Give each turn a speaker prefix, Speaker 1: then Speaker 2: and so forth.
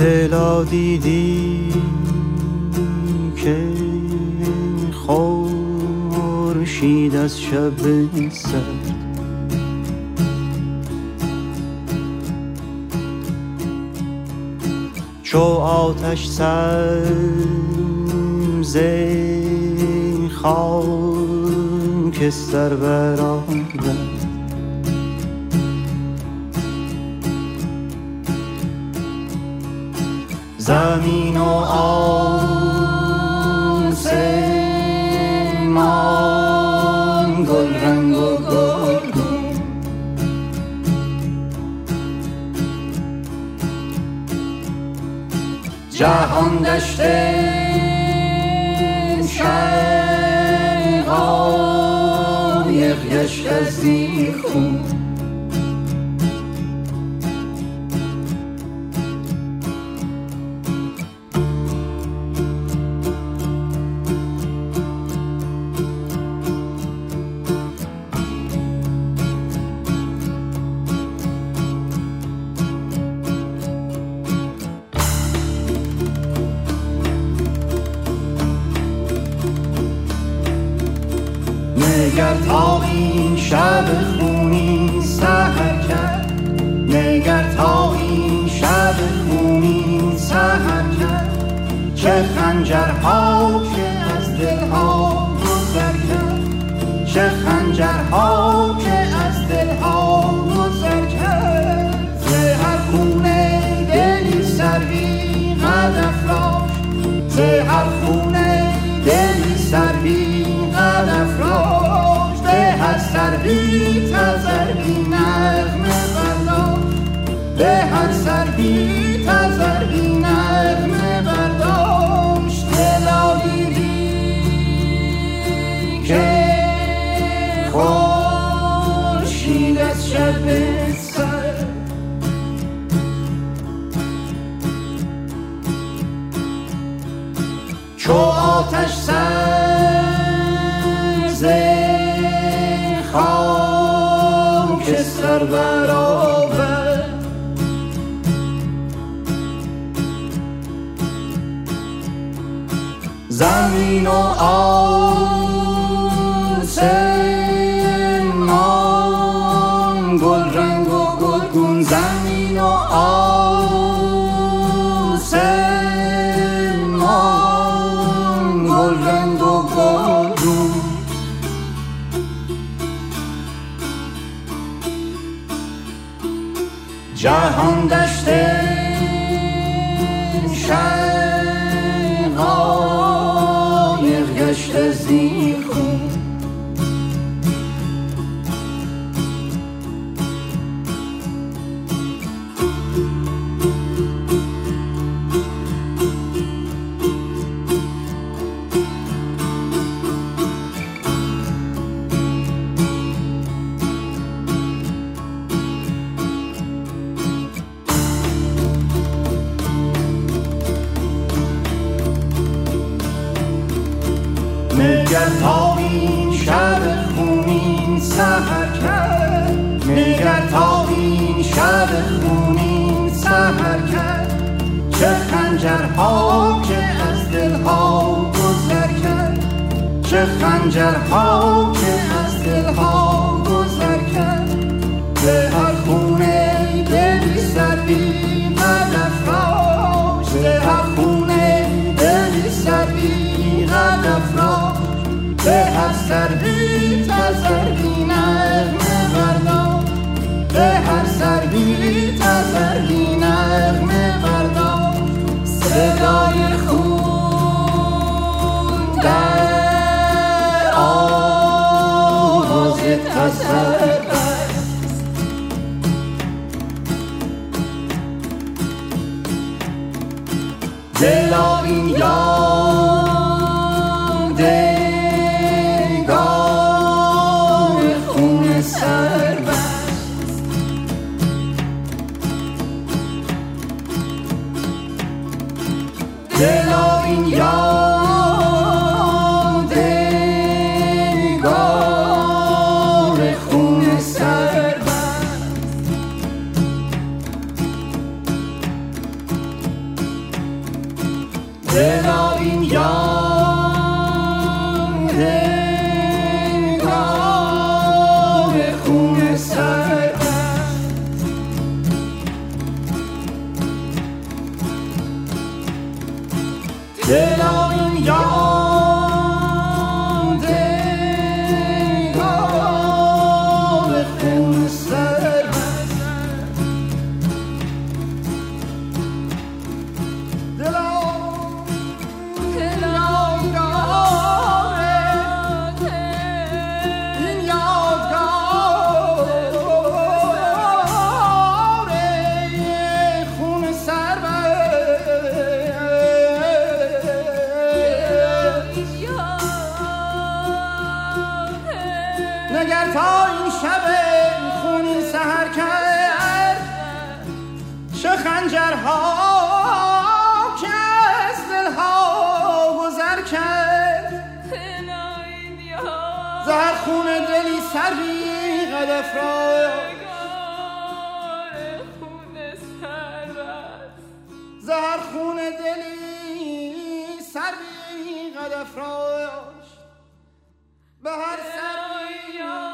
Speaker 1: دلا دیدی که خورشید از شب سرد چو آتش سبز خاکستر برآورد زمین و آسمان گل رنگ و گلگون جهان دشت شقایق گشت از این خون نگر تا این شب خونی سحر کرد نگر تا این شب خونی سحر کرد چه خنجرها که از دلها گذر کرد چه خنجرها که از دلها گذر کرد ز هر خونه دلی سروی قد افراشت ز هر خونه دلی سروی قد افراشت به هر سروی تذروی نغمه برداشت به هر سروی تذروی نغمه برداشت دلا دیدی که خورشید از شب سرد چو آتش سبز خاکستر برآورد زمین و آسمان گل رنگ و گلگون زمین و آسمان گل رنگ و گلگون جهان دشت شقایق گشت از این خون نگر تا این شب خونین سحر کرد نگر تا این شب خونین سحر کرد چه خنجرها که از دلها گذر کرد چه خنجرها که از دلها گذر کرد به هر خونه دلی سروی قد افراشت به هر خونه دلی سروی قد افراشت به هر سروی تذروی نغمه برداشت به هر سروی تذروی نغمه برداشت صدای خون در آواز تذر دلا این یادگار خون سربست دلا این یادگار خون سربست سروی قد افراش زهر خون دلی سروی قد افراش به هر سروی